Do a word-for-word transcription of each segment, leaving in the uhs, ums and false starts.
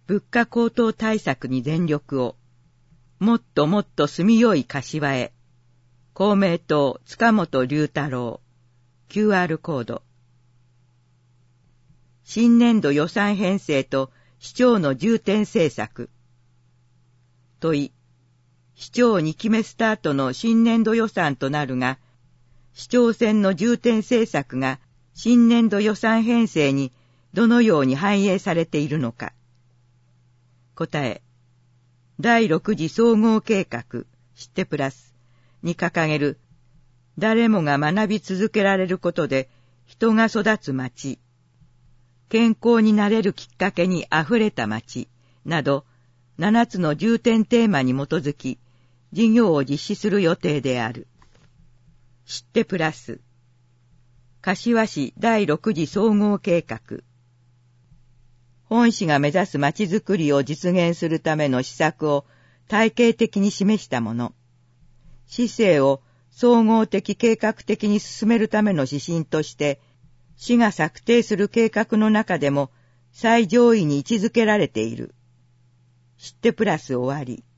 物価高騰対策に全力を。もっともっと住みよい柏へ。公明党塚本龍太郎。キューアール コード。新年度予算編成と市長の重点政策。問い。市長にきめスタートの新年度予算となるが、市長選の重点政策が新年度予算編成にどのように反映されているのか。答え。だいろく次総合計画、知ってプラスに掲げる、誰もが学び続けられることで人が育つ町、健康になれるきっかけにあふれた町などななつの重点テーマに基づき事業を実施する予定である。知ってプラス柏市だいろく次総合計画。本市が目指す町づくりを実現するための施策を体系的に示したもの。市政を総合的計画的に進めるための指針として、市が策定する計画の中でも最上位に位置づけられている。知ってプラス終わり。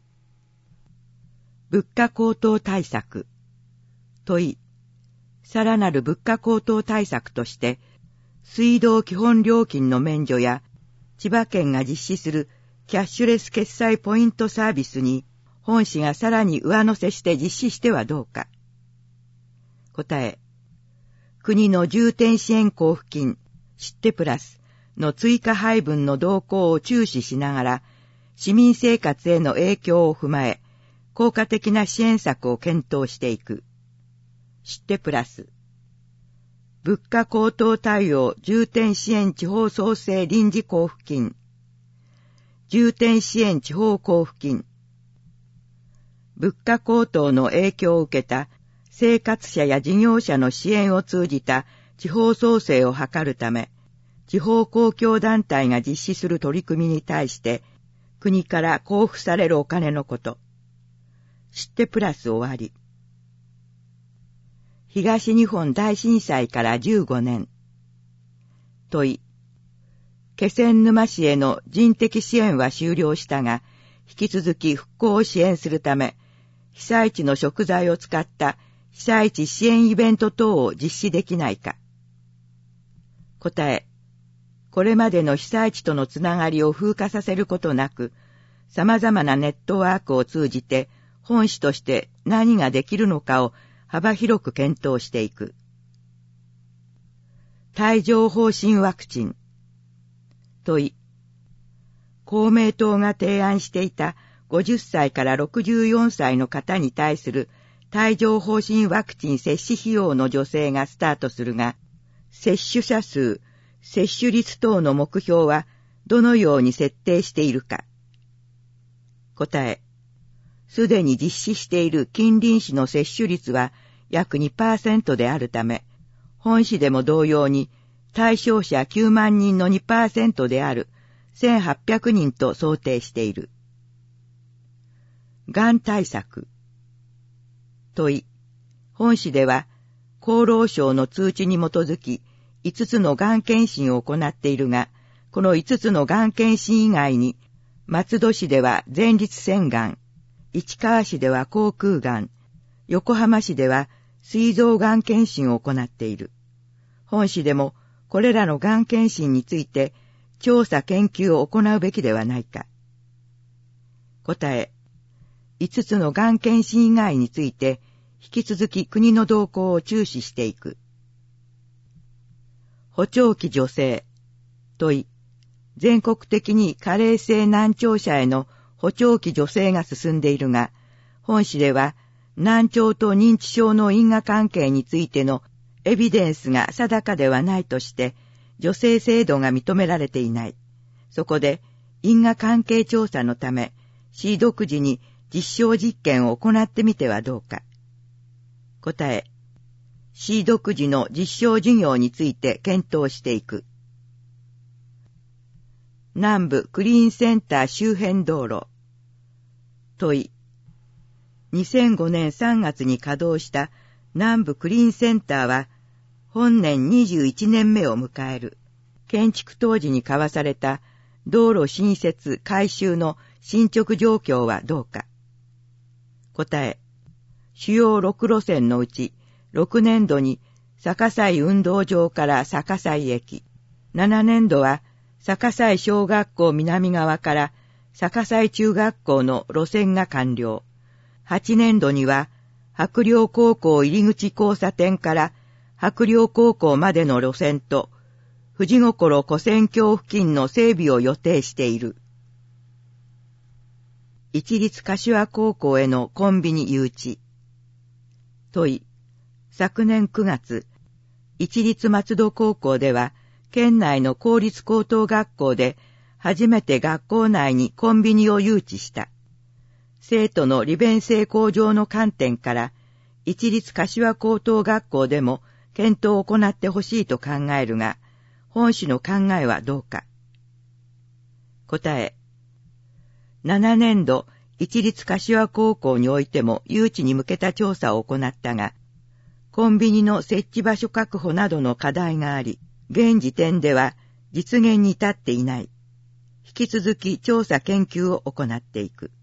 物価高騰対策。問い。さらなる物価高騰対策として、水道基本料金の免除や、千葉県が実施するキャッシュレス決済ポイントサービスに、本市がさらに上乗せして実施してはどうか。答え。国の重点支援交付金、知ってプラスの追加配分の動向を注視しながら、市民生活への影響を踏まえ、効果的な支援策を検討していく。知ってプラス。物価高騰対応重点支援地方創生臨時交付金。重点支援地方交付金。物価高騰の影響を受けた生活者や事業者の支援を通じた地方創生を図るため、地方公共団体が実施する取り組みに対して、国から交付されるお金のこと。知ってプラス終わり。東日本大震災からじゅうごねん。問い。気仙沼市への人的支援は終了したが、引き続き復興を支援するため、被災地の食材を使った被災地支援イベント等を実施できないか。答え。これまでの被災地とのつながりを風化させることなく、様々なネットワークを通じて本市として何ができるのかを幅広く検討していく。帯状疱疹ワクチン。問い。公明党が提案していたごじゅっさいからろくじゅうよんさいの方に対する帯状疱疹ワクチン接種費用の助成がスタートするが、接種者数、接種率等の目標はどのように設定しているか。答え。すでに実施している近隣市の接種率は約 にパーセント であるため、本市でも同様に対象者きゅうまんにんの にパーセント であるせんはっぴゃくにんと想定している。がん対策。問い。本市では厚労省の通知に基づきいつつのがん検診を行っているが、このいつつのがん検診以外に、松戸市では前立腺がん、市川市では口腔がん、横浜市では膵臓がん検診を行っている。本市でもこれらのがん検診について調査研究を行うべきではないか。答え。いつつのがん検診以外について引き続き国の動向を注視していく。補聴器助成。問い。全国的に加齢性難聴者への補聴器助成が進んでいるが、本市では難聴と認知症の因果関係についてのエビデンスが定かではないとして、助成制度が認められていない。そこで因果関係調査のため、市独自に実証実験を行ってみてはどうか。答え。市独自の実証事業について検討していく。南部クリーンセンター周辺道路。問い。にせんごねんさんがつに稼働した南部クリーンセンターは、本年にじゅういちねんめを迎える。建築当時に交わされた道路新設改修の進捗状況はどうか。答え、主要ろく路線のうち、ろくねんどに逆西運動場から逆西駅、ななねんどは逆西小学校南側から逆西中学校の路線が完了。はちねんどには白陵高校入口交差点から白陵高校までの路線と富士五湖湖線橋付近の整備を予定している。一律柏高校へのコンビニ誘致。問い、昨年くがつ、一律松戸高校では、県内の公立高等学校で初めて学校内にコンビニを誘致した。生徒の利便性向上の観点から、一律柏高等学校でも検討を行ってほしいと考えるが、本市の考えはどうか。答え、ななねんど一律柏高校においても誘致に向けた調査を行ったが、コンビニの設置場所確保などの課題があり、現時点では実現に至っていない。引き続き調査研究を行っていく。